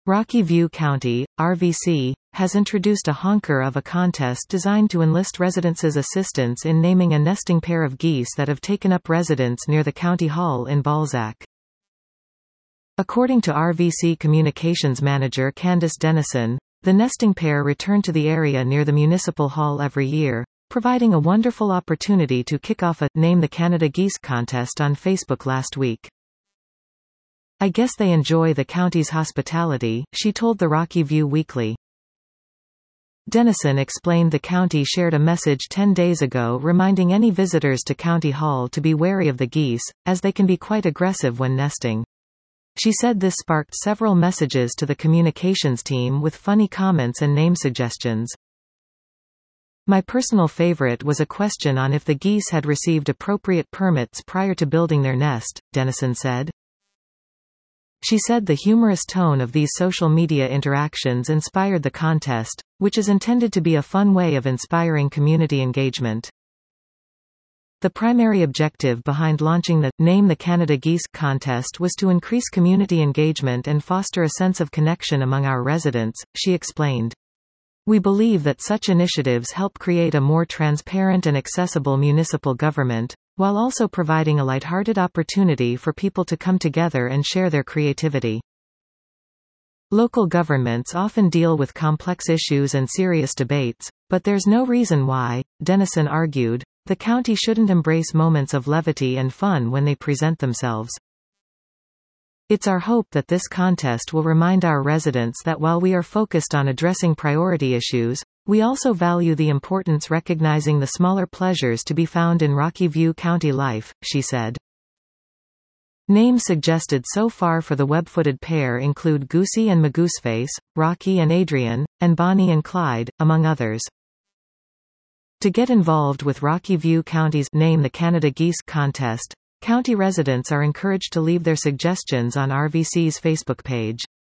Rocky View County, RVC, has introduced a honker of a contest designed to enlist residents' assistance in naming a nesting pair of geese that have taken up residence near the county hall in Balzac. According to RVC communications manager Candice Dennison, the nesting pair return to the area near the municipal hall every year, providing a wonderful opportunity to kick off a Name the Canada Geese contest on Facebook last week. "I guess they enjoy the county's hospitality," she told the Rocky View Weekly. Dennison explained the county shared a message 10 days ago reminding any visitors to County Hall to be wary of the geese, as they can be quite aggressive when nesting. She said this sparked several messages to the communications team with funny comments and name suggestions. "My personal favorite was a question on if the geese had received appropriate permits prior to building their nest," Dennison said. She said the humorous tone of these social media interactions inspired the contest, which is intended to be a fun way of inspiring community engagement. The primary objective behind launching the Name the Canada Geese contest was to increase community engagement and foster a sense of connection among our residents, she explained. "We believe that such initiatives help create a more transparent and accessible municipal government, while also providing a lighthearted opportunity for people to come together and share their creativity." Local governments often deal with complex issues and serious debates, but there's no reason why, Dennison argued, the county shouldn't embrace moments of levity and fun when they present themselves. "It's our hope that this contest will remind our residents that while we are focused on addressing priority issues, we also value the importance recognizing the smaller pleasures to be found in Rocky View County life," she said. Names suggested so far for the web-footed pair include Goosey and Magooseface, Rocky and Adrian, and Bonnie and Clyde, among others. To get involved with Rocky View County's Name the Canada Geese contest, county residents are encouraged to leave their suggestions on RVC's Facebook page.